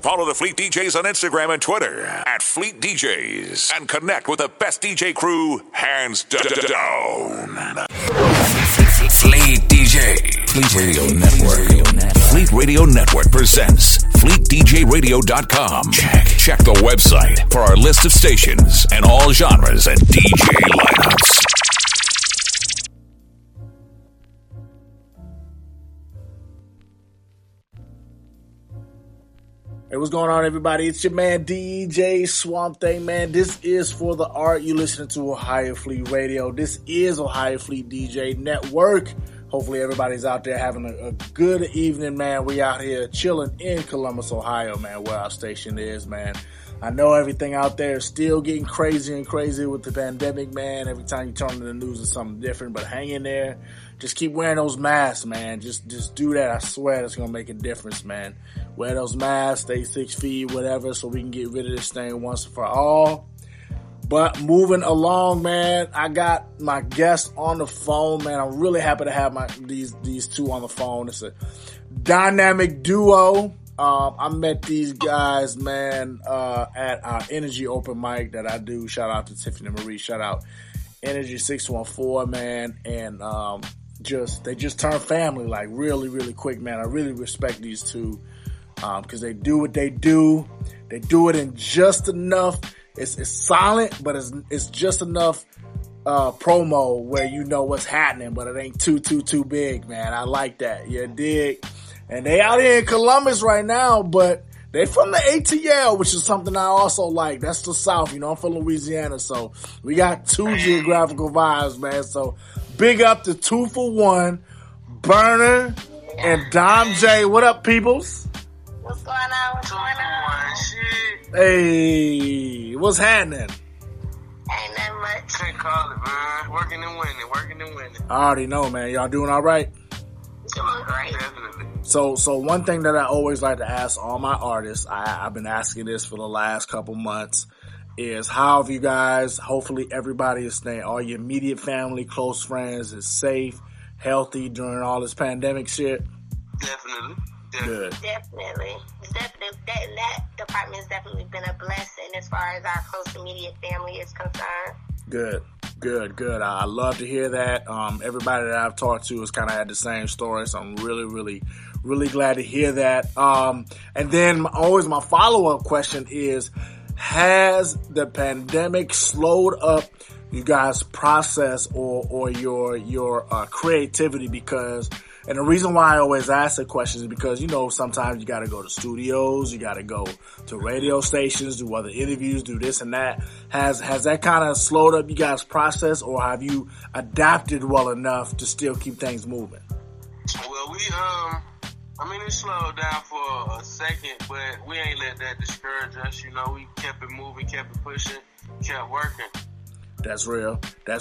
Follow the Fleet DJs on Instagram and Twitter at Fleet DJs and connect with the best DJ crew hands down. Fleet DJ. Fleet Radio Network. Fleet Radio Network presents FleetDJRadio.com. Check the website for our list of stations and all genres and DJ lineups. Hey, what's going on, everybody? It's your man, DJ Swamp Thing, man. This is For the Art. You listening to Ohio Fleet Radio. This is Ohio Fleet DJ Network. Hopefully everybody's out there having a good evening, man. We out here chilling in Columbus, Ohio, man, where our station is, man. I know everything out there is still getting crazy and crazy with the pandemic, man. Every time you turn on the news, it's something different, but hang in there. Just keep wearing those masks, man. Just do that. I swear it's going to make a difference, man. Wear those masks, stay 6 feet, whatever, so we can get rid of this thing once and for all. But moving along, man, I got my guest on the phone, man. I'm really happy to have these two on the phone. It's a dynamic duo. I met these guys, man, at our Energy open mic that I do. Shout out to Tiffany Marie. Shout out Energy 614, man. And they just turned family, like really, really quick, man. I really respect these two because they do what they do. They do it in just enough. It's silent, but it's just enough promo where you know what's happening, but it ain't too big, man. I like that. You dig? And they out here in Columbus right now, but they from the ATL, which is something I also like. That's the South, you know. I'm from Louisiana, so we got two geographical vibes, man. So big up to 2 for 1, Burner and Dom J. What up, peoples? What's going on? What's going on? Hey, what's happening? Ain't nothing much. Can't call it, man. Working and winning. I already know, man. Y'all doing all right? Doing great. Definitely. So one thing that I always like to ask all my artists, I've been asking this for the last couple months, is how have you guys, hopefully everybody is staying, all your immediate family, close friends is safe, healthy during all this pandemic shit? Definitely. Good. Definitely. That department has definitely been a blessing as far as our close immediate family is concerned. Good. I love to hear that. Everybody that I've talked to has kind of had the same story, so I'm really glad to hear that. And then my follow-up question is, has the pandemic slowed up you guys' process or your creativity? Because, and the reason why I always ask the question is because, you know, sometimes you got to go to studios, you got to go to radio stations, do other interviews, do this and that. Has that kind of slowed up you guys' process, or have you adapted well enough to still keep things moving? Well, it slowed down for a second, but we ain't let that discourage us. You know, we kept it moving, kept it pushing, kept working. That's real.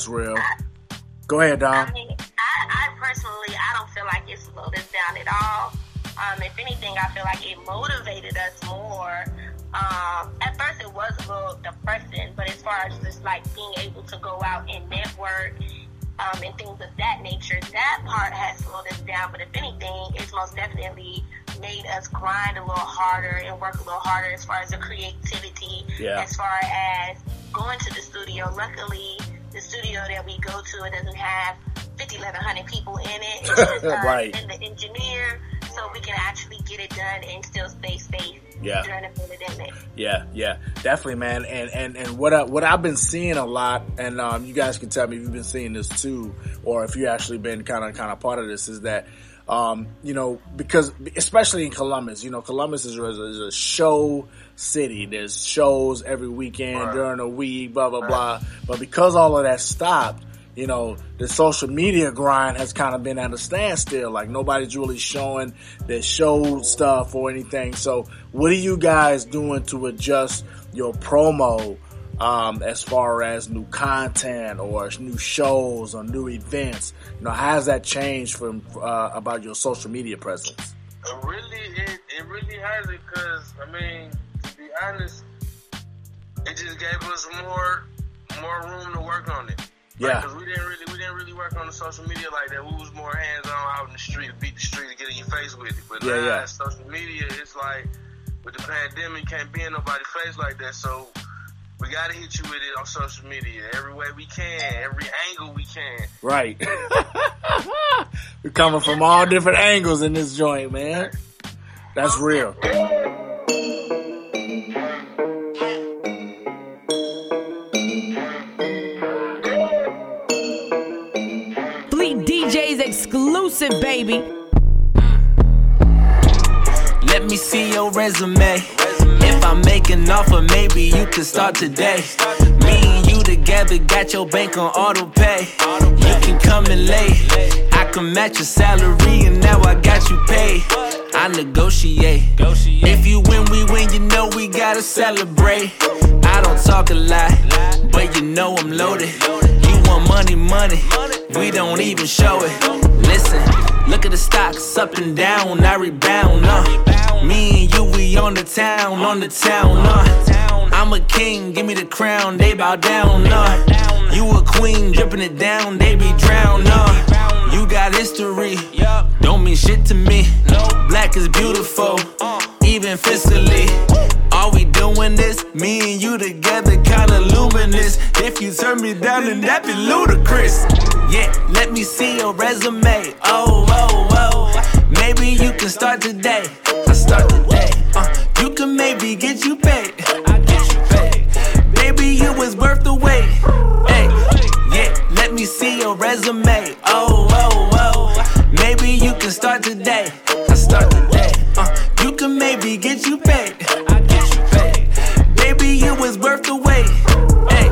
Go ahead, Dom. I mean, I personally, I don't feel like it slowed us down at all. If anything, I feel like it motivated us more. At first it was a little depressing, but as far as just like being able to go out and network, and things of that nature, that part has slowed us down. But if anything, it's most definitely made us grind a little harder and work a little harder as far as the creativity, as far as going to the studio. Luckily, the studio that we go to, it doesn't have 1,100 people in it. It's just right. And the engineer, so we can actually get it done and still stay safe during the pandemic. Yeah, definitely, man. And what I've been seeing a lot, and you guys can tell me if you've been seeing this too, or if you actually been kind of part of this, is that you know, because especially in Columbus, you know, Columbus is a show city. There's shows every weekend during the week, blah blah blah. But because all of that stopped, you know, the social media grind has kind of been at a standstill. Like nobody's really showing their show stuff or anything. So what are you guys doing to adjust your promo as far as new content or new shows or new events? You know, how has that changed from about your social media presence? It really has it, because I mean, to be honest, it just gave us more room to work on it. Yeah, because we didn't really work on the social media like that. We was more hands on out in the street, beat the street, and get in your face with it. But now social media, it's like with the pandemic, can't be in nobody's face like that. So we gotta hit you with it on social media every way we can, every angle we can. Right. We're coming from all different angles in this joint, man. That's real. Fleet DJs exclusive, baby. Let me see your resume. If I'm making offer, maybe you could start today. Me and you together, got your bank on auto pay. You can come in late, I can match your salary, and now I got you paid. I negotiate. If you win, we win, you know we gotta celebrate. I don't talk a lot, but you know I'm loaded. You want money, we don't even show it. Listen, look at the stocks up and down, I rebound, Me and you, we on the town, I'm a king, give me the crown, they bow down, You a queen, dripping it down, they be drowned, You got history, don't mean shit to me. Black is beautiful, even fiscally. All we doing this, me and you together, kinda luminous. If you turn me down, then that be ludicrous. Yeah, let me see your resume. Oh, oh, oh. Maybe you can start today. I start today. You can maybe get you paid. I get you paid. Baby, you was worth the wait. Hey, yeah, let me see your resume. Oh, oh, oh. Maybe you can start today. I start today. You can maybe get you paid. I get you paid. Baby, you was worth the wait. Hey,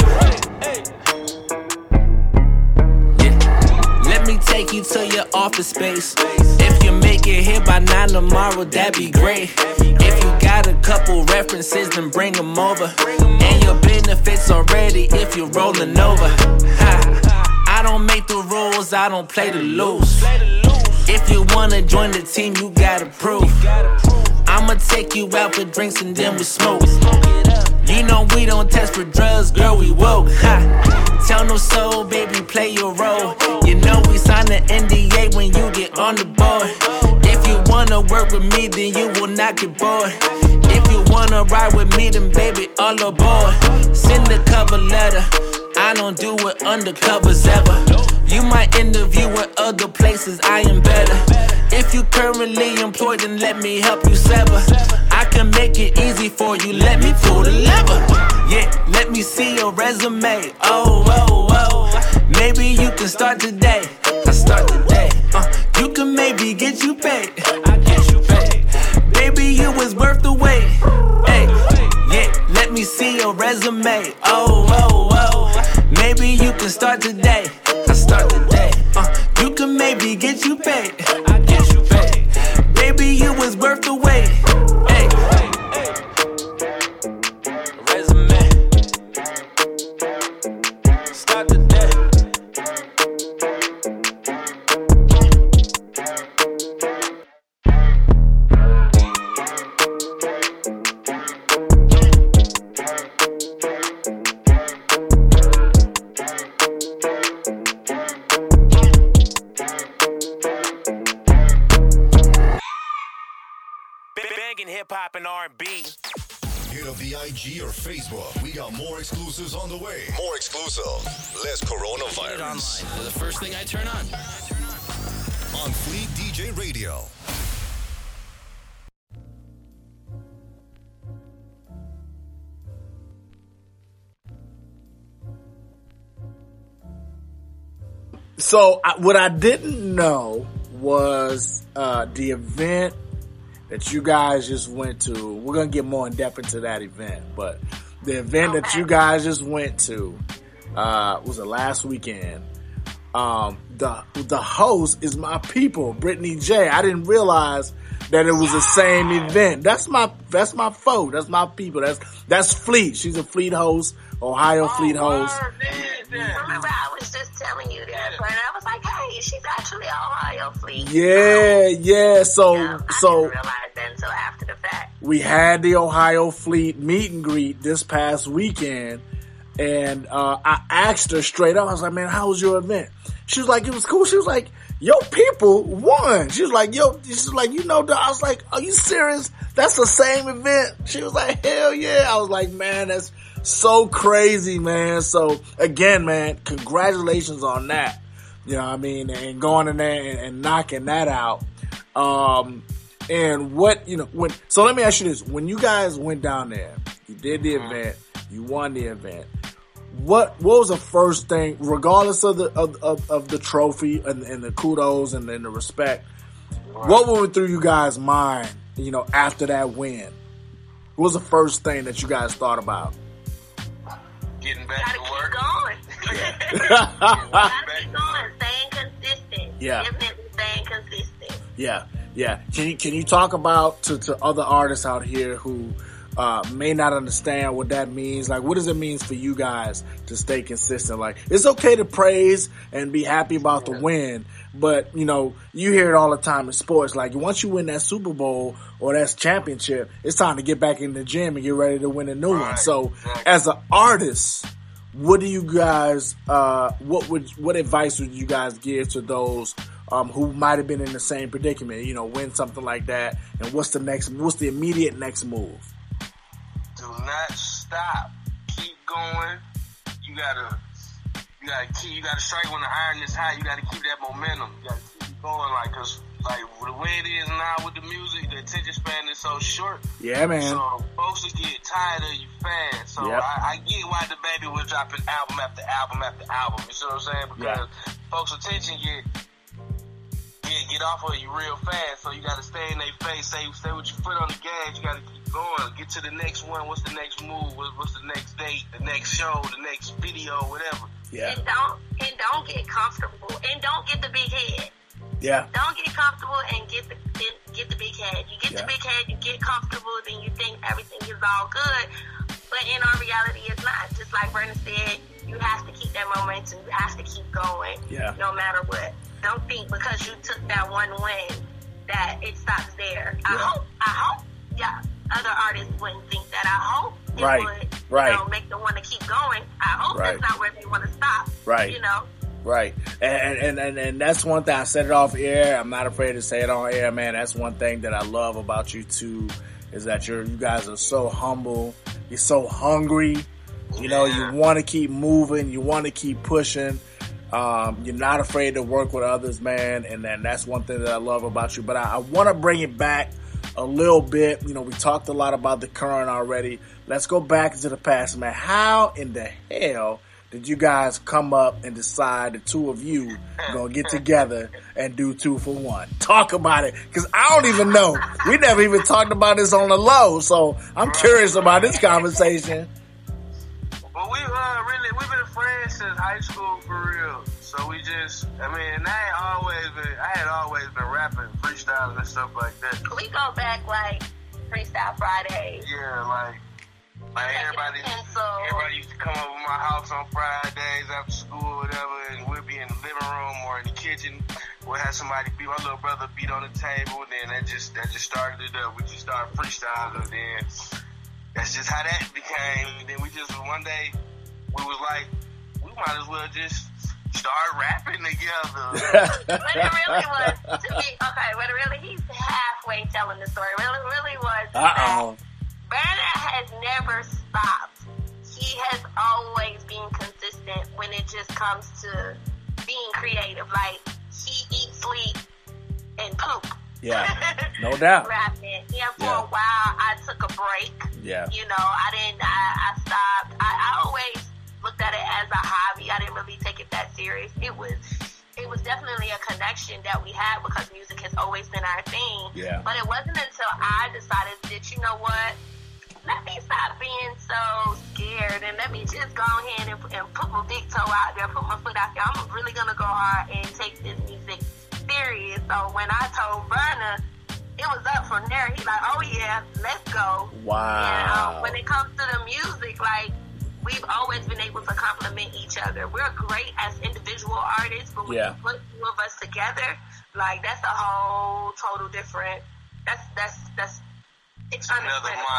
yeah. Let me take you to your office space. If you make it here by 9 tomorrow, that'd be great. If you got a couple references, then bring them over. And your benefits already if you're rolling over. I don't make the rules, I don't play to lose. If you wanna join the team, you gotta prove. I'ma take you out for drinks and then we smoke. You know we don't test for drugs, girl, we woke. Tell no soul, baby, play your role. You know we sign the NDA when you get on the board. If you wanna work with me, then you will not get bored. If you wanna ride with me, then baby, all aboard. Send a cover letter, I don't do it undercovers ever. You might interview at other places, I am better. If you currently employed, then let me help you sever. I can make it easy for you, let me pull the lever. Yeah, let me see your resume. Oh, oh, oh. Maybe you can start today. I start today. You can maybe get you paid. I get you paid. Baby, you was worth the wait. Hey, yeah, let me see your resume. Oh, oh, oh. Maybe you can start today. I start today. You can maybe get you paid. I get you paid. Baby, you was worth the wait. Hey, resume. Start today. Hip-hop and R&B. Hit up the IG or Facebook. We got more exclusives on the way. More exclusive. Less coronavirus. Online. The first thing I turn on. On Fleet DJ Radio. So what I didn't know was the event that you guys just went to. We're going to get more in depth into that event, but the event that you guys just went to was the last weekend. The host is my people, Brittany J. I didn't realize that it was the same event. That's my folk. That's my people. That's Fleet. She's a Fleet host, Ohio Fleet host. Remember, I was just telling you that, but I was like, hey, she's actually Ohio Fleet. Yeah. So I didn't realize that until after the fact. We had the Ohio Fleet meet and greet this past weekend, and I asked her straight up. I was like, man, how was your event? She was like, it was cool. She was like, your people won. She was like, she's like, you know, I was like, are you serious? That's the same event? She was like, hell yeah. I was like, man, that's so crazy, man. So again, man, congratulations on that. You know what I mean? And going in there and knocking that out. And what, you know, so let me ask you this. When you guys went down there, you did the event, you won the event. What was the first thing, regardless of the trophy and the kudos and the respect, what went through you guys' mind, you know, after that win? What was the first thing that you guys thought about? Getting back to work. Keep going. Staying consistent. Yeah. Definitely staying consistent. Yeah. Can you talk about to other artists out here who may not understand what that means? Like, what does it mean for you guys to stay consistent? Like, it's okay to praise and be happy about the win, but you know, you hear it all the time in sports. Like, once you win that Super Bowl or that championship, it's time to get back in the gym and get ready to win a new one. So, as an artist, what do you guys? What advice would you guys give to those who might have been in the same predicament? You know, win something like that, and what's the immediate next move? Do not stop. Keep going. You gotta strike when the iron is hot. You gotta keep that momentum. You gotta keep going, like, cause like the way it is now with the music, the attention span is so short. Yeah, man. So folks will get tired of you fast. So I get why the baby was dropping album after album after album. You see what I'm saying? Because folks' attention get off of you real fast. So you gotta stay in their face. Stay with your foot on the gas. You gotta keep going. Get to the next one. What's the next move? What's the next date? The next show? The next video? Whatever. Yeah. And don't get comfortable. And don't get the big head. Yeah. Don't get comfortable and get the big head. You get the big head, you get comfortable, then you think everything is all good. But in our reality, it's not. Just like Vernon said, you have to keep that momentum. You have to keep going. Yeah. No matter what. Don't think because you took that one win that it stops there. I hope other artists wouldn't think that. I hope it would, you know, make them want to keep going. I hope that's not where they want to stop. Right. You know? Right. And that's one thing. I said it off air. I'm not afraid to say it on air, man. That's one thing that I love about you two is that you guys are so humble. You're so hungry. You know, you want to keep moving. You want to keep pushing. You're not afraid to work with others, man. And then that's one thing that I love about you. But I want to bring it back a little bit. You know, we talked a lot about the current already. Let's go back into the past, man. How in the hell did you guys come up and decide the two of you gonna get together and do 2 for 1? Talk about it, because I don't even know. We never even talked about this on the low, so I'm curious about this conversation. Well, we've been friends since high school for real. So we just, I had always been rapping, freestyling and stuff like that. We go back like Freestyle Fridays. Yeah, like everybody used to come over my house on Fridays after school or whatever, and we'd be in the living room or in the kitchen. We'll have somebody my little brother beat on the table, and then that just started it up. We just started freestyling, and then that's just how that became. And then we just, one day, we was like, we might as well just start rapping together. But it really was, he's halfway telling the story. Really was. Vernon has never stopped. He has always been consistent when it just comes to being creative. Like, he eats, sleep, and poop. Yeah, no doubt. Rapping. Yeah, for a while, I took a break. Yeah. You know, I stopped. I always looked at it as a hobby. I didn't really take it that serious. It was definitely a connection that we had because music has always been our thing. Yeah. But it wasn't until I decided that, you know what, let me stop being so scared and let me just go ahead and put my big toe out there, put my foot out there. I'm really going to go hard and take this music serious. So when I told Vernon, it was up from there. He's like, oh yeah, let's go. Wow. And when it comes to the music, like, we've always been able to complement each other. We're great as individual artists, but when you put two of us together, like, that's a whole total different. That's it's another monster.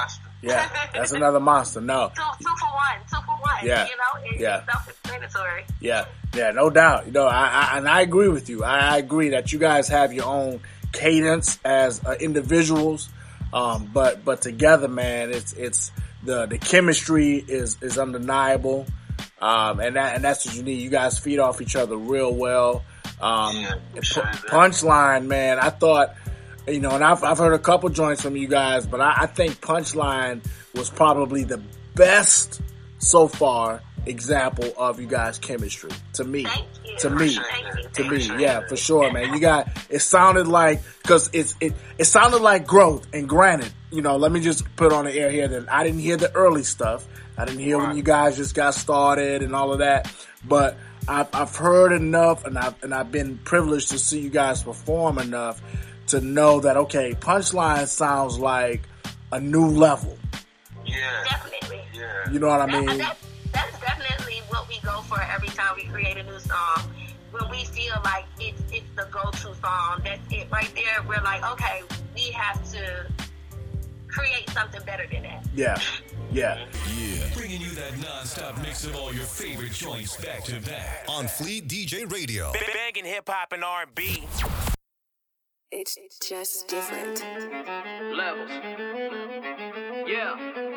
Yeah, that's another monster. No. Two for one. Yeah. You know, it's self-explanatory. Yeah, no doubt. You know, I agree with you. I agree that you guys have your own cadence as individuals, but together, man, it's the chemistry is undeniable, and that's what you need. You guys feed off each other real well. Punchline, man, I thought, you know, and I've heard a couple joints from you guys, but I think Punchline was probably the best so far example of you guys' chemistry to me. To me, yeah, for sure, man. It sounded like, cause it sounded like growth. And granted, you know, let me just put on the air here that I didn't hear the early stuff. I didn't hear when you guys just got started and all of that. But I've heard enough, and I've been privileged to see you guys perform enough to know that, okay, Punchline sounds like a new level. Yeah, definitely. Yeah, you know what I mean. That's definitely what we go for every time we create a new song. When we feel like it's the go-to song, that's it right there. We're like, okay, we have to create something better than that. Yeah. Bringing you that non-stop mix of all your favorite joints back to back on Fleet DJ Radio. Banging hip hop and R&B. It's just different. Levels. Yeah.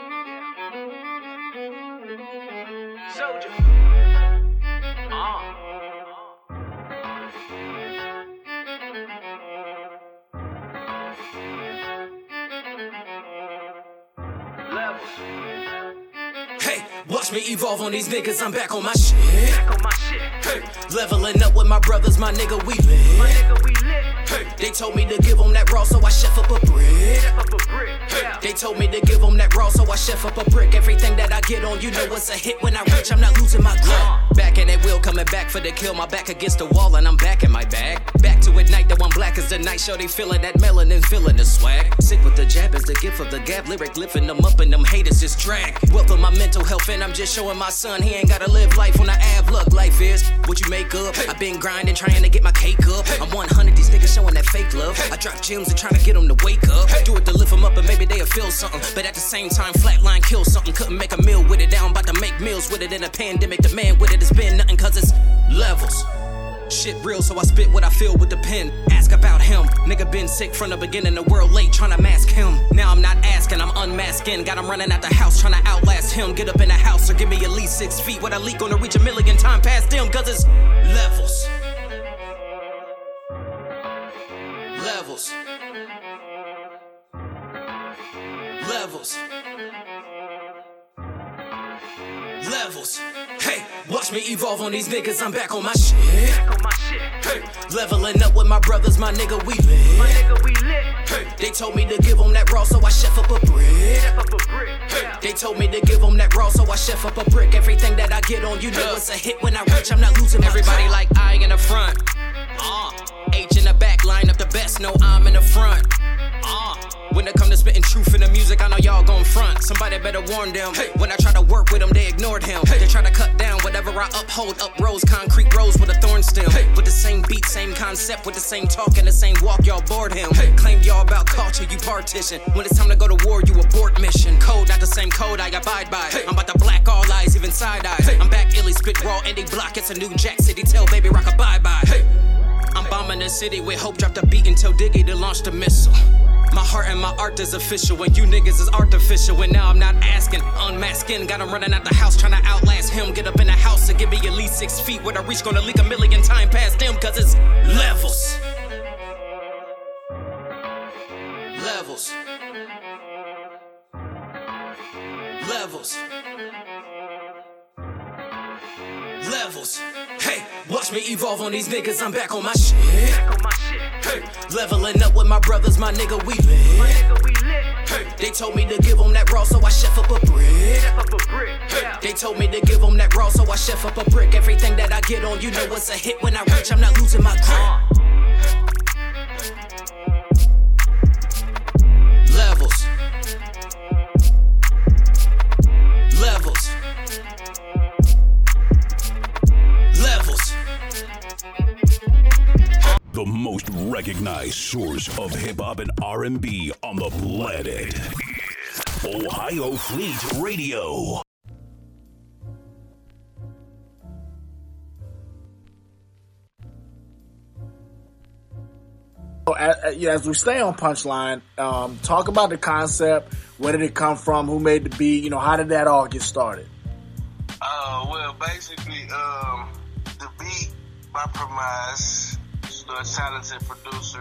Soldier. Levels. Hey, watch me evolve on these niggas, I'm back on my shit. Hey, leveling up with my brothers, my nigga, we lit. Hey, they told me to give them that raw, so I chef up a brick. Hey, they told me to give them that raw, so I chef up a brick. Everything that I get on, you know it's a hit. When I reach, I'm not losing my grip. Back in that wheel, coming back for the kill. My back against the wall, and I'm back in my bag. Back to at night, though I'm black as the night. Show they feeling that melanin, feeling the swag. Sick with the jab is the gift of the gab. Lyric lifting them up, and them haters just drag. Wealth of my mental health, and I'm just showing my son he ain't gotta live life on the av. Look, life is what you make up. I've been grinding, trying to get my cake up. I'm 100, these niggas showing that fake love. I drop gems and trying to get them to wake up. Do it to lift them up and maybe they'll feel something. But at the same time, flatline kill something. Couldn't make a meal with it. Now I'm about to make meals with it. In a pandemic, the man with it has been nothing cause it's levels. Shit real, so I spit what I feel with the pen. Ask about him. Nigga been sick from the beginning, the world late, trying to mask him. Now I'm not asking, I'm unmasking. Got him running out the house, trying to outlast him. Get up in the house or give me at least 6 feet. What I leak gonna reach 1,000,000 times past them, cause it's levels. Levels. Levels. Levels. Hey, watch me evolve on these niggas, I'm back on my shit. Hey, leveling up with my brothers, my nigga, we lit. Hey, they told me to give them that raw, so I chef up a brick. Hey, they told me to give them that raw, so I chef up a brick. Everything that I get on, you know it's a hit. When I reach, I'm not losing my everybody like I in the front. H in the back, line up the best, no I'm in the front. When it come to spitting truth in the music, I know y'all gon' front. Somebody better warn them. Hey, when I try to work with them, they ignored him. Hey, they try to cut down whatever I uphold. Up rose, concrete rose with a thorn stem. Hey, with the same beat, same concept, with the same talk and the same walk, y'all bored him. Hey, claim y'all about culture, you partition. When it's time to go to war, you abort mission. Code, not the same code I abide by. Hey, I'm about to black all eyes, even side eyes. Hey, I'm back illy, spit raw, any block. It's a new Jack City, tell baby rock a bye-bye. Hey, I'm bombing the city with hope, drop the beat until Diggy to launch the missile. My heart and my art is official, and you niggas is artificial. And now I'm not asking, unmasking. Got him running out the house, trying to outlast him. Get up in the house and give me at least 6 feet. What I reach, gonna leak 1,000,000 times past them, cause it's levels. Levels. Levels. Levels. Hey, watch me evolve on these niggas, I'm back on my shit. Hey, leveling up with my brothers, my nigga, we lit. Hey, they told me to give them that raw, so I chef up a brick. Hey, they told me to give them that raw, so I chef up a brick. Everything that I get on, you know it's a hit. When I reach, I'm not losing my grip. Levels. Levels. Levels. The most recognized source of hip-hop and R&B on the planet. Ohio Fleet Radio. As we stay on Punchline, talk about the concept. Where did it come from? Who made the beat? You know, how did that all get started? Well, basically, the beat by Premise, a talented producer,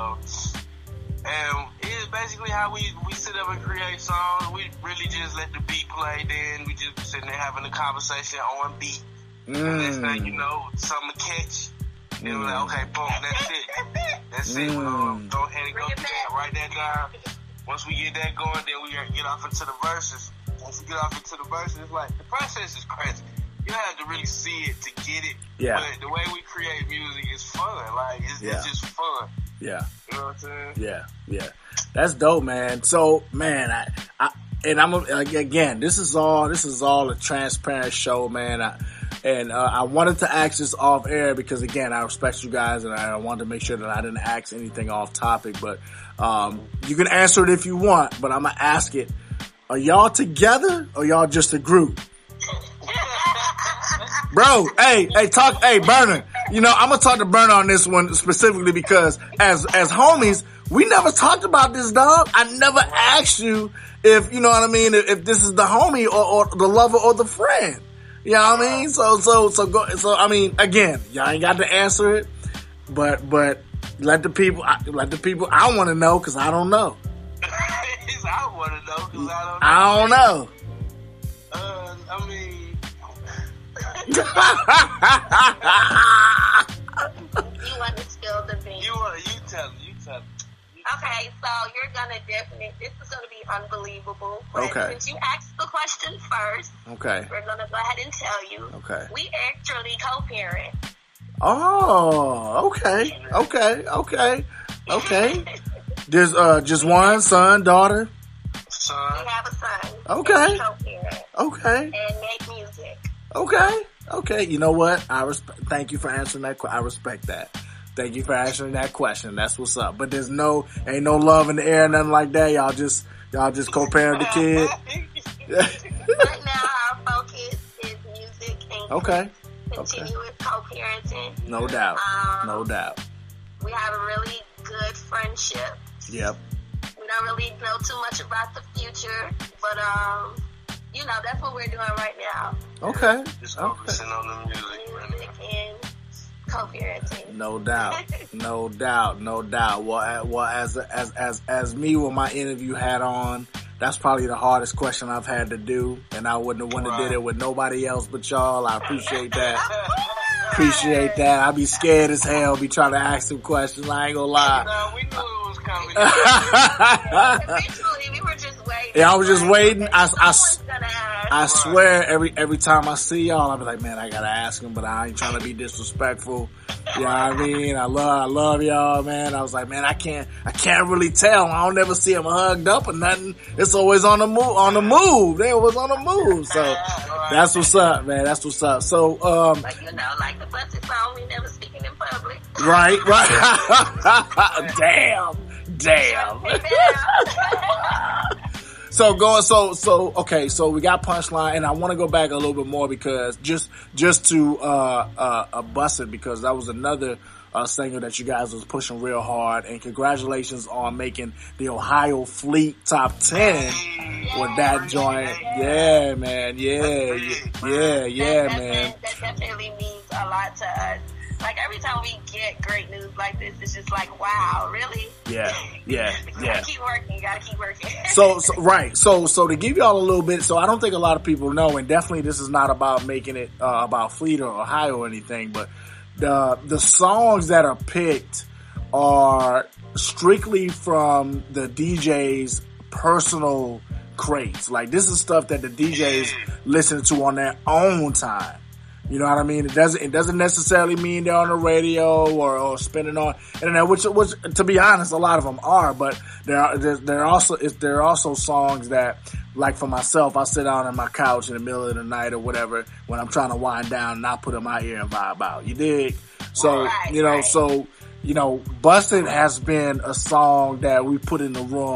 and it's basically how we sit up and create songs. We really just let the beat play, then we just sitting there having a conversation on beat. And next thing you know, something to catch. Then we're like, okay, boom, that's it. That's it. Go ahead and go through that, write that down. Once we get that going, then we get off into the verses. Once we get off into the verses, it's like, the process is crazy. You have to really see it to get it. Yeah. But the way we create music is fun. Like, it's just fun. Yeah. You know what I'm saying? Yeah. That's dope, man. So, man, again, this is all a transparent show, man. I wanted to ask this off air because, again, I respect you guys and I wanted to make sure that I didn't ask anything off topic, but, you can answer it if you want, but I'm gonna ask it. Are y'all together or y'all just a group? Bro, hey, Burner. You know, I'm gonna talk to Burner on this one specifically because as homies, we never talked about this, dog. I never asked you if, you know what I mean, if this is the homie or the lover or the friend. You know what I mean? So I mean, again, y'all ain't got to answer it, but let the people I want to know because I don't know. I want to know because I don't know. I don't know. I mean, you want to spill the beans? You tell me. Okay, so you're gonna this is gonna be unbelievable. But okay. Since you asked the question first, okay, we're gonna go ahead and tell you. Okay. We actually co-parent. Oh, okay. There's just one son, daughter. Son. We have a son. Okay. We co-parent. Okay. And make music. Okay. You know what? Thank you for answering that. I respect that. Thank you for answering that question. That's what's up. But ain't no love in the air, nothing like that. Y'all just co-parent the kid. Right now, our focus is music and continuous co-parenting. No doubt. We have a really good friendship. Yep. We don't really know too much about the future, but you know, that's what we're doing right now. Okay. Just focusing on the music and co-parenting. No doubt. Well, as me with my interview hat on, that's probably the hardest question I've had to do, and I wouldn't have wanted to did it with nobody else but y'all. I appreciate that. I'd be scared as hell, be trying to ask some questions. I ain't gonna lie. No, we knew it was coming. Eventually, we were just waiting. Yeah, I was just waiting. I swear, every time I see y'all, I'll be like, man, I gotta ask him, but I ain't trying to be disrespectful. You know what I mean? I love y'all, man. I was like, man, I can't really tell. I don't ever see them hugged up or nothing. It's always on the move. They always on the move. So that's what's up, man. That's what's up. So, like, you know, like the Bussy song, we never speaking in public. Right. Damn. Okay, so we got Punchline, and I want to go back a little bit more because just to bust it, because that was another singer that you guys was pushing real hard, and congratulations on making the Ohio Fleet Top 10 with that joint. Yeah, man. Yeah, man. That definitely means a lot to us. Like, every time we get great news like this, it's just like, wow, really? Yeah. You gotta keep working. So to give y'all a little bit, so I don't think a lot of people know, and definitely this is not about making it about Fleet or Ohio or anything, but the songs that are picked are strictly from the DJ's personal crates. Like, this is stuff that the DJs listen to on their own time. You know what I mean? It doesn't necessarily mean they're on the radio or spinning on internet, which to be honest, a lot of them are. But there are also songs that, like for myself, I sit down on my couch in the middle of the night or whatever when I'm trying to wind down and I put in my ear and vibe out. You dig? So Busted has been a song that we put in the room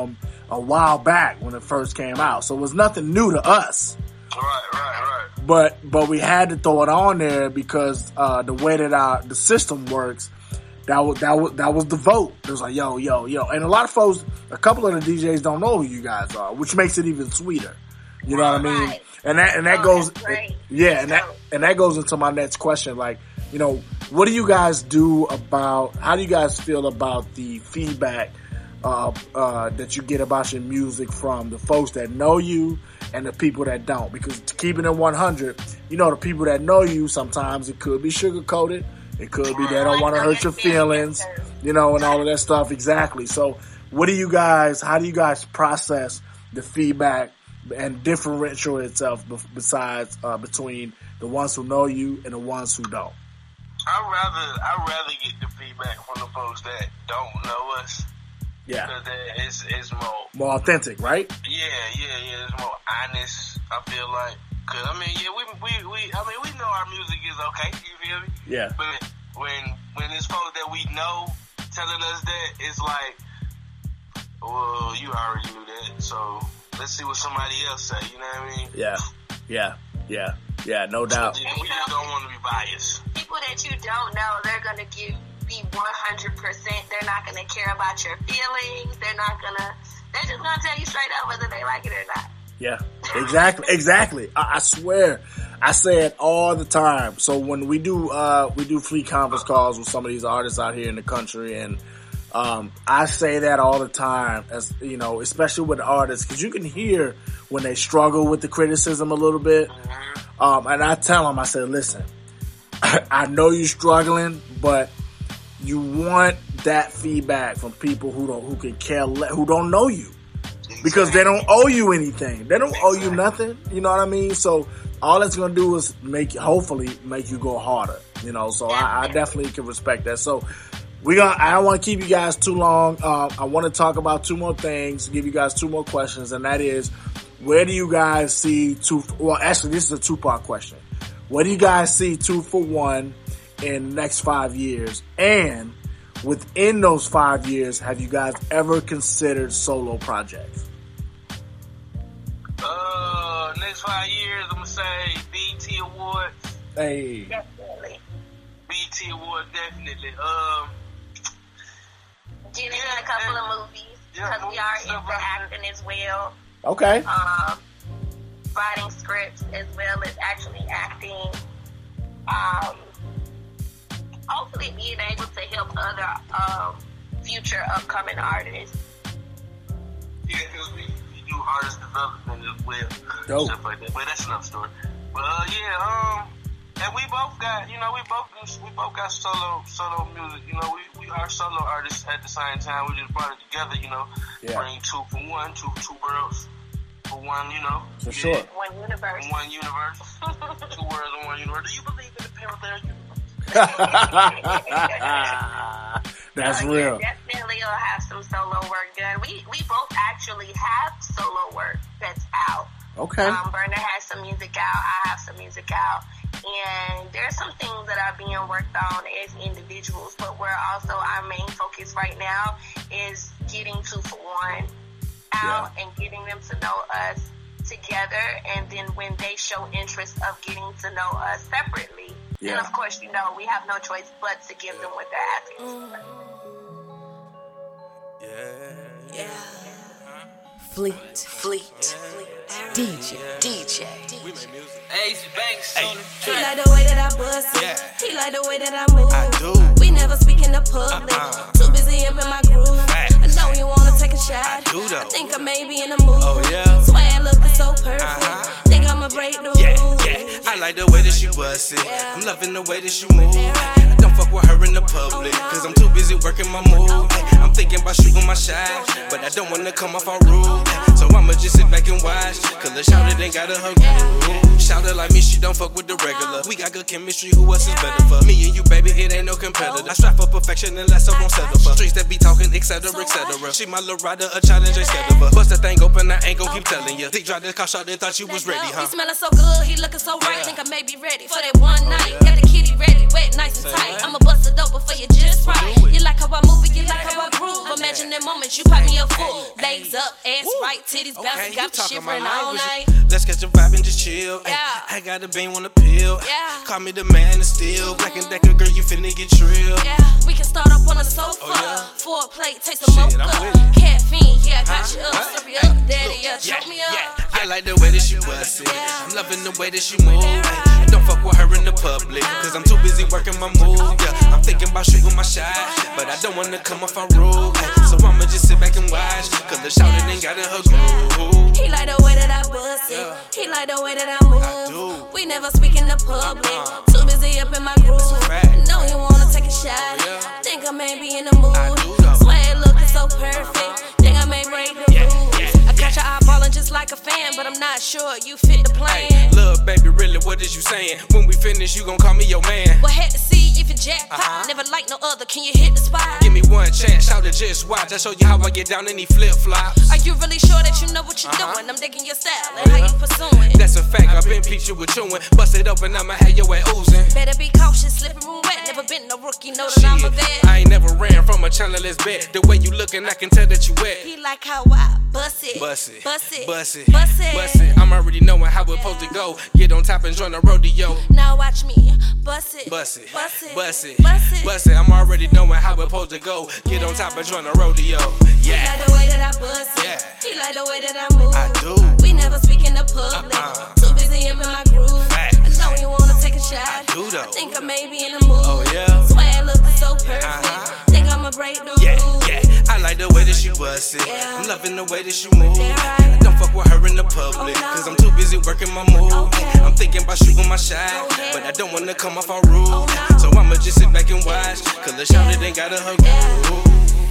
a while back when it first came out. So it was nothing new to us. Right. But we had to throw it on there because the way that the system works, that was the vote. It was like yo, and a lot of folks, a couple of the DJs don't know who you guys are, which makes it even sweeter. You know what I mean? Right. And that goes, and that goes into my next question. Like, you know, what do you guys do about? How do you guys feel about the feedback that you get about your music from the folks that know you and the people that don't? Because keeping it 100, you know, the people that know you, sometimes it could be sugar coated. It could be they don't want to hurt your feelings, you know, and all of that stuff. Exactly. So how do you guys process the feedback and differentiate itself besides between the ones who know you and the ones who don't? I'd rather get the feedback from the folks that don't know us. Yeah. Because it's more authentic, right? Yeah. It's more honest, I feel like. Cause I mean, yeah, we know our music is okay. You feel me? Yeah. But when it's folks that we know telling us that, it's like, well, you already knew that, so let's see what somebody else say. You know what I mean? Yeah. No doubt. We just don't want to be biased. People that you don't know, they're gonna be 100%. They're not gonna care about your feelings. They're just gonna tell you straight up whether they like it or not. Yeah, exactly. I swear, I say it all the time. So when we do Fleet conference calls with some of these artists out here in the country, and I say that all the time, as you know, especially with artists, because you can hear when they struggle with the criticism a little bit. And I tell them, I say, listen, I know you're struggling, but you want that feedback from people who don't know you. Because they don't owe you anything. They don't owe you nothing. You know what I mean? So all that's going to do is hopefully make you go harder. You know, so I definitely can respect that. So I don't want to keep you guys too long. I want to talk about two more things, give you guys two more questions. And that is, where do you guys see actually, this is a two-part question. Where do you guys see 2 for 1 in the next 5 years? And within those 5 years, have you guys ever considered solo projects? Next 5 years, I'm gonna say BET Awards. Hey. Definitely. BET Awards, definitely. Getting in a couple of movies, because we are into acting as well. Okay. Writing scripts as well as actually acting. Hopefully being able to help other future upcoming artists. Yeah, because we do artist development as well. Dope. Stuff like that. But that's another story. But and we both got solo music. You know, we are solo artists at the same time. We just brought it together. You know, bring 2 for 1, two worlds for one. You know, for sure. One universe. 2 worlds in one universe. Do you believe in the parallel universe? That's real. Definitely will have some solo work done. We both actually have solo work that's out. Okay. Burner has some music out. I have some music out. And there's some things that are being worked on as individuals, but we're also, our main focus right now is getting 2 for 1 out and getting them to know us together. And then when they show interest of getting to know us separately, then of course, you know, we have no choice but to give them what they're asking for. Yeah. Fleet. DJ. Ace Banks on the He track. like the way that I bust it. Yeah. He like the way that I move. I do. We never speak in the public. Too busy up in my groove. Facts. I know you wanna take a shot. I do though. I think I may be in the mood. Oh, yeah. Swag looking so perfect. Think I'ma break the rules. Yeah. I like the way that she bust it. I'm loving the way that she move. I don't fuck with her in the public, cause I'm too busy working my move. I'm thinking about shooting my shot, but I don't wanna come off on rude. So I'ma just sit back and watch, cause the shawty ain't got a hug. shout it like me, she don't fuck with the regular. We got good chemistry, who else is better for me and you, baby? It ain't no competitor. I strive for perfection unless I won't settle for streets that be talking, etc., etc. She my little rider, a challenge instead of her. Bust the thing open, I ain't gon' keep telling you. Dick drive the car shot, they thought you was ready, huh? He smelling so good, he looking so right. Think I may be ready for that one night. Got the kitty ready, wet, nice and tight. I'ma bust it open for you just right. You like how I move it, you like how I groove. Imagine that moment you pop me up full. Legs up, ass right, titties bouncing, got me shivering all night. Let's catch a vibe and just chill. I got a bean on the pill. Call me the man of steel. Black and Decker, girl, you finna get trill. We can start up on the sofa. 4 plate, take some mocha. Caffeine, I got you up. Slurp you up, daddy, choke me up. I like the way that she bust it. I'm loving the way that she move. Don't fuck with her in the public, cause I'm too busy working my move. I'm thinking about shooting my shot, but I don't wanna come off our rule. So I'ma just sit back and watch, cause the shoutin' ain't got in her groove. He like the way that I bust it. He like the way that I move. We never speak in the public. Too busy up in my groove. Know he wanna take a shot. Think I may be in the mood. Swag looking so perfect. Think I may break the rules. I got your eyeballing just like a fan, but I'm not sure you fit the plan. Look, baby, really, what is you saying? When we finish, you gon' call me your man. Well, had to see if you jackpot. Never like no other, can you hit the spot? Give me one chance, shout it, just watch. I show you how I get down in these flip-flops. Are you really sure that you know what you're doing? I'm digging your style and how you pursuing. That's a fact, I've been peeped you with chewing. Bust it open, I'ma have your way oozing. Better be cautious, slipping room wet. Never been no rookie, know that I'm a vet. I ain't never ran from a channelist bet. The way you looking, I can tell that you wet. He like how I bust it, bust it, bust it, bust it, bust it, bust it. I'm already knowing how it's supposed to go. Get on top and join the rodeo. Now watch me bust it, bust it, bust it, bust it, bust it, bust it. I'm already knowing how it's supposed to go. Get on top and join the rodeo. Yeah. He like the way that I bust it. He like the way that I move. I do. We never speak in the public. Too busy up in my groove. I know you wanna take a shot. I do though. I think I may be in the mood. Oh yeah. Swag looking so perfect. Think I'ma break the rules. Yeah. I like the way that she bust it. I'm loving the way that she move. I don't fuck with her in the public, cause I'm too busy working my move. I'm thinking about shooting my shot, but I don't wanna come off our rule. So I'ma just sit back and watch, cause the shouted ain't got a her groove.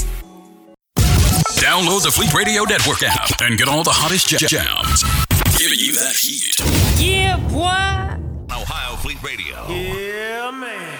Download the Fleet Radio Network app and get all the hottest jams. Giving you that heat. Yeah, boy. Ohio Fleet Radio. Yeah, man.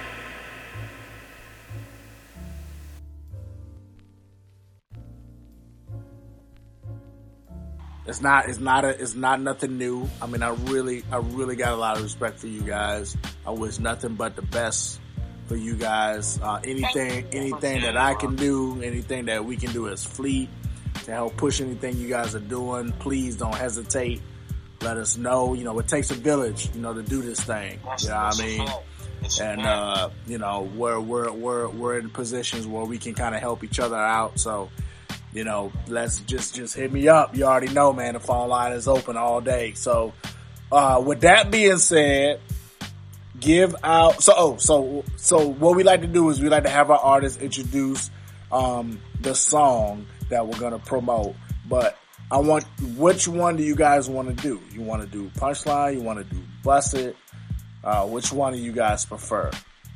It's not nothing new. I mean, I really got a lot of respect for you guys. I wish nothing but the best for you guys. Anything that I can do, anything that we can do as Fleet to help push anything you guys are doing, please don't hesitate. Let us know. You know, it takes a village, you know, to do this thing. You know what I mean? And you know, we're in positions where we can kind of help each other out. So, you know, let's just hit me up. You already know, man, the phone line is open all day. So, with that being said, give out. So what we like to do is we like to have our artists introduce, the song that we're going to promote. But which one do you guys want to do? You want to do Punchline? You want to do Bust It? Which one do you guys prefer?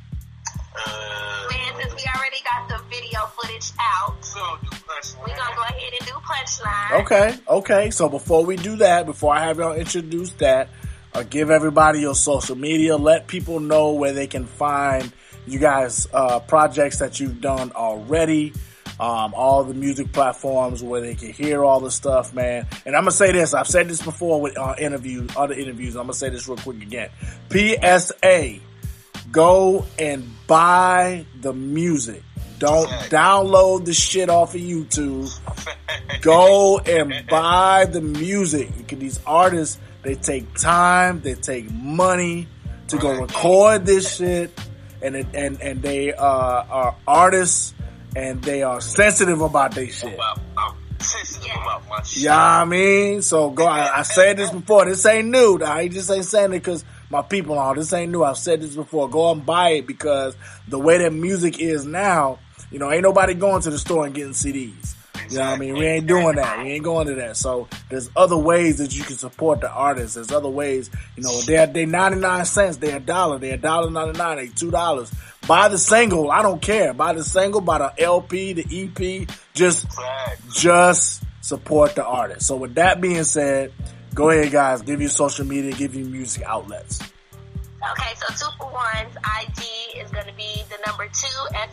Since we already got the video footage out, we're gonna go ahead and do Punchline. Okay. So before we do that, before I have y'all introduce that, give everybody your social media. Let people know where they can find you guys, projects that you've done already. All the music platforms where they can hear all the stuff, man. And I'm gonna say this. I've said this before with other interviews. I'm gonna say this real quick again. PSA. Go and buy the music. Don't download the shit off of YouTube. Go and buy the music. Because these artists, they take time, they take money to go record this shit, and they are artists, and they are sensitive about their shit. Yeah, I mean, so go. I said this before. This ain't new. I just ain't saying it because my people on. This ain't new. I've said this before. Go and buy it because the way that music is now, you know, ain't nobody going to the store and getting CDs. You know what I mean? We ain't doing that. We ain't going to that. So there's other ways that you can support the artists. There's other ways, you know, they 99 cents. They're $1. They're $1.99. They $2. Buy the single. I don't care. Buy the single, buy the LP, the EP. Just support the artist. So with that being said, Go ahead, guys. Give you social media, give you music outlets. Okay, so 2 for 1's IG is going to be the number 2,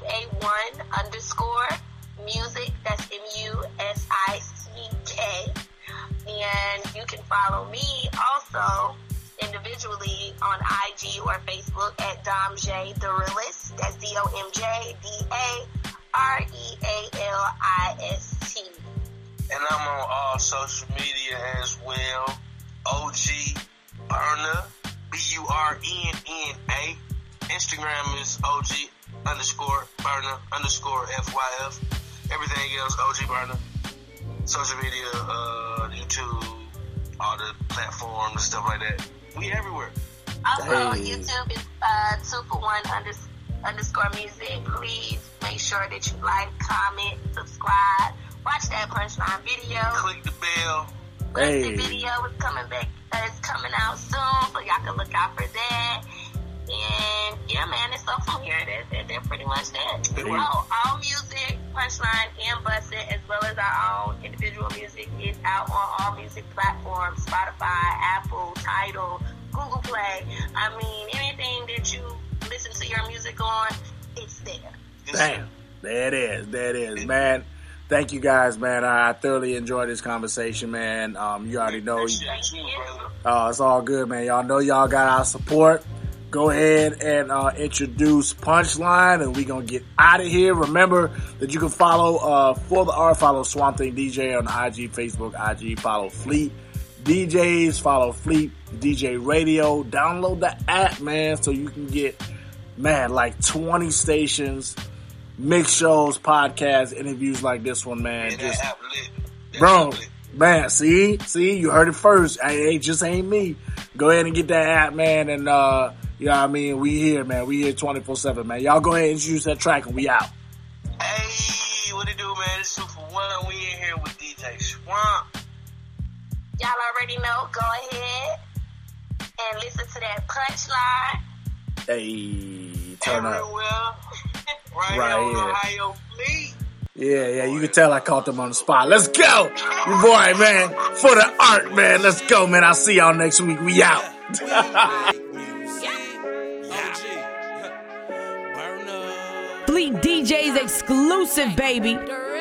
FA1_music. That's MUSICK. And you can follow me also individually on IG or Facebook at Dom J the Realist. That's DOMJDAREALIST. And I'm on all social media as well. OG Burner, BURNNA. Instagram is OG_Burner_FYF. Everything else OG Burner. Social media, YouTube, all the platforms and stuff like that. We everywhere. Also on YouTube is 2for1_music. Please make sure that you like, comment, subscribe. Watch that Punchline video. Click the bell. The video is coming back. It's coming out soon, so y'all can look out for that. And yeah, man, it's up from here. They're pretty much that. All music, Punchline, and Busted, as well as our own individual music, is out on all music platforms: Spotify, Apple, Tidal, Google Play. I mean, anything that you listen to your music on, it's there. Damn, there it is, man. Thank you guys, man. I thoroughly enjoyed this conversation, man. You already know. It's all good, man. Y'all know y'all got our support. Go ahead and introduce Punchline, and we gonna get out of here. Remember that you can follow For the Art, follow Swamp Thing DJ on IG, Facebook, IG. Follow Fleet DJs, follow Fleet DJ Radio. Download the app, man, so you can get, man, like 20 stations, mix shows, podcasts, interviews like this one, man. Just, bro, man, see, you heard it first. It just ain't me. Go ahead and get that app, man, and you know what I mean? We here, man. We here 24/7, man. Y'all go ahead and introduce that track, and we out. Hey, what it do, man? It's 2 for 1. We in here with DJ Swamp. Y'all already know. Go ahead and listen to that Punchline. Hey, turn up. Right here on Ohio Fleet. Yeah, you can tell I caught them on the spot. Let's go! Your boy, man. For the art, man. Let's go, man. I'll see y'all next week. We out. Fleet DJs exclusive, baby.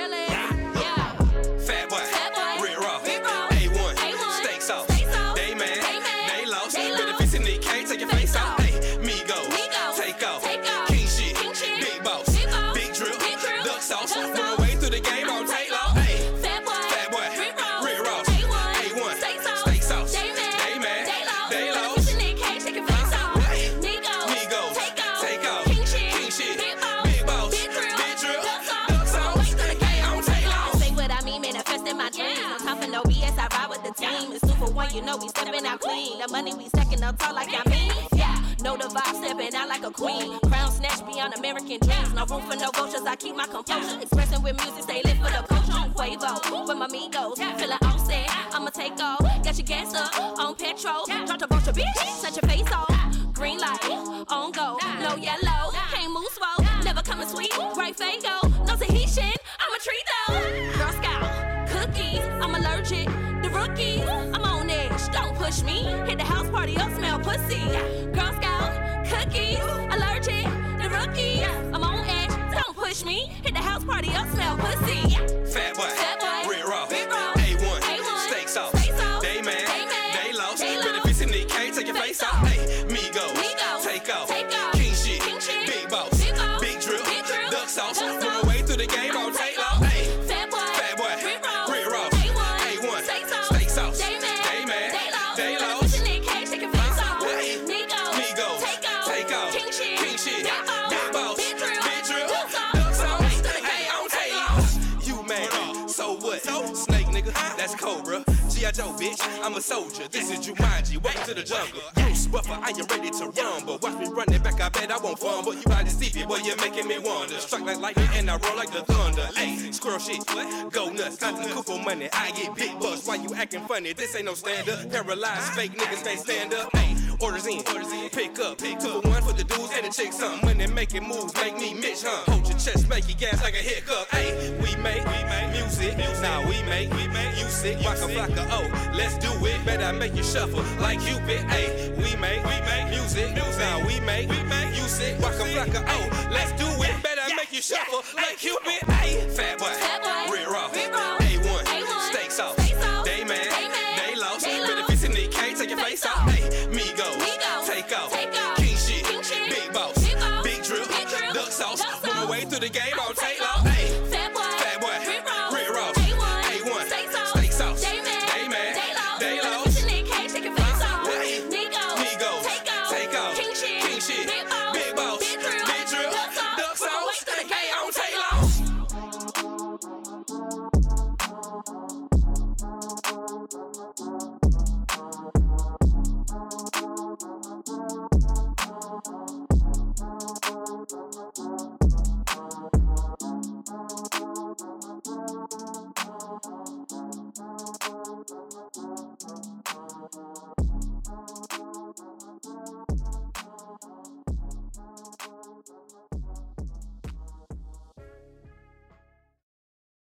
You know we stepping out clean. The money we stacking up tall like I mean. Yeah, know the vibe stepping out like a queen. Crown snatch beyond American dreams. No room for no vultures. I keep my composure. Expressing with music, stay lit for the culture. On Quavo, with my amigos. Feeling offset, I'ma take off. Got your gas up on petrol. Drop the vulture, bitch. Set your face off. Green light, on go. No yellow, can't move slow. Never coming sweet. Right Fago, no Tahitian. I'm a treat though. Girl Scout, cookies. I'm allergic. The rookies, I'm on edge, don't push me. Hit the house party up, smell pussy. Girl Scout, cookies, allergic. The rookies, I'm on edge, don't push me. Hit the house party up, smell pussy. Fat boy, Rick Ross, A1, steak sauce, day man, day lost. Better piece in the K, take your face off. Hey, Migo, take off, king shit, big boss, big drip, duck sauce. Move away through the game on take off. Hey, fat boy, Rick Ross. That's Cobra, G.I. Joe, bitch, I'm a soldier, this is Jumanji, welcome to the jungle. Bruce Buffer, I am ready to run, but watch me run it back, I bet I won't fumble. You body see it, boy, you're making me wonder. Strike like lightning and I roll like the thunder. Ayy, squirrel shit, go nuts, nothing cool for money, I get big bucks. Why you acting funny? This ain't no stand-up, paralyzed, fake niggas can't stand up. Ayy, orders in. Pick up, 2 for 1 for the dudes and the chicks. Something when they making moves, make me Mitch, huh? Hold your chest, make your gas like a hiccup. Hey, we make music. Now we make you sick. Waka flocka, oh, let's do it. Better make you shuffle like Cupid. Hey, we make music. Now we make you sick. Waka flocka, oh, let's do it. Better make you shuffle like Cupid. Hey, fat boy, rear off, A1, steak sauce. They mad, they lost. Benefits in the K, take your face off. Hey, Migo, take off. King shit, big boss, big drip, duck sauce. Put my way through the game on tape.